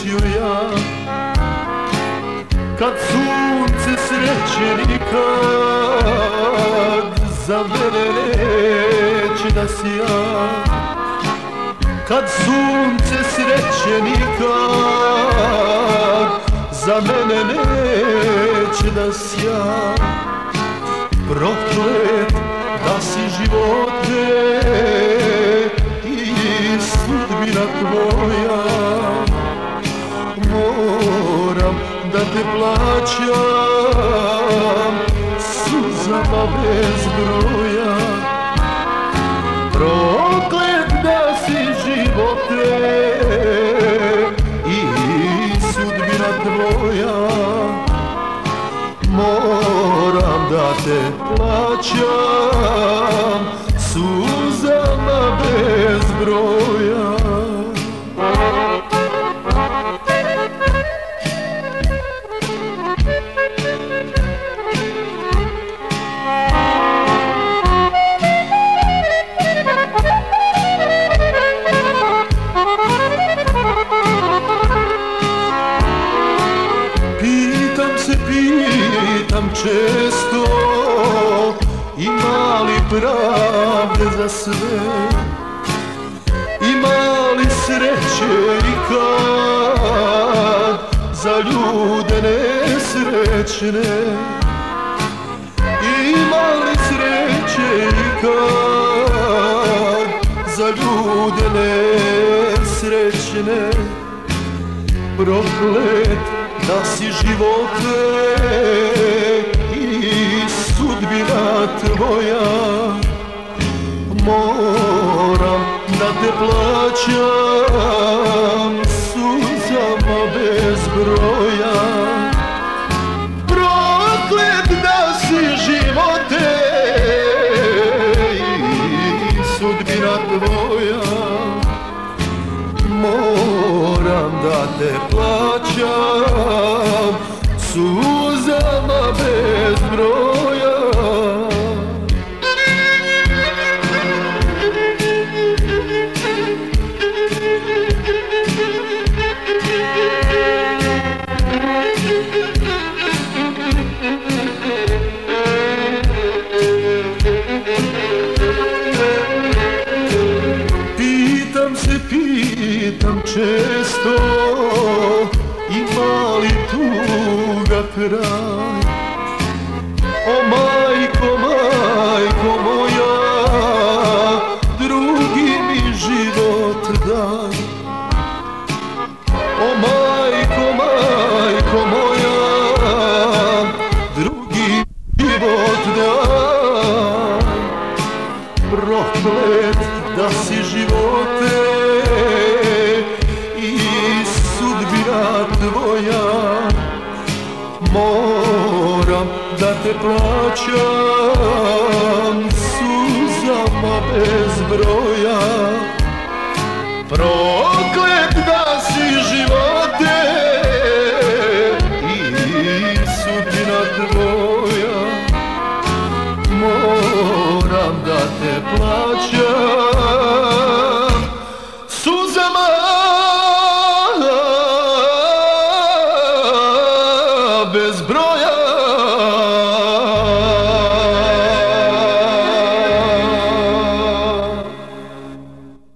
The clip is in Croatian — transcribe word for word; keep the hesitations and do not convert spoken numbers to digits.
mislio ja, kad sunce sreće nikad za mene neće da sija. Kad sunce sreće nikad za mene neće da sja. Proklet da si živote i sudbina tvoja. Moram da te plaćam suzama bez broja. Proklet da si živote i sudbina tvoja. Moram da te plaćam suzama bez broja. Pitam često, ima li pravde za sve, ima li sreće ikad za ljude nesrećne, ima li sreće ikad za ljude nesrećne. Proklet da si živote i sudbina tvoja. Moram da te plaćam suzama bez broja. Proklet da si živote i sudbina tvoja. Moram da te plaćam suzama bez broja. Pitam se, pitam često, ima li tuga kraj? O majko, majko moja, drugi mi život daj. O majko, majko moja, drugi život daj. Proklet da si živote i sudbina tvoja. Moram da te plaćam suzama bez broja. Proklet da si živote i sudbina tvoja. Moram da te plaćam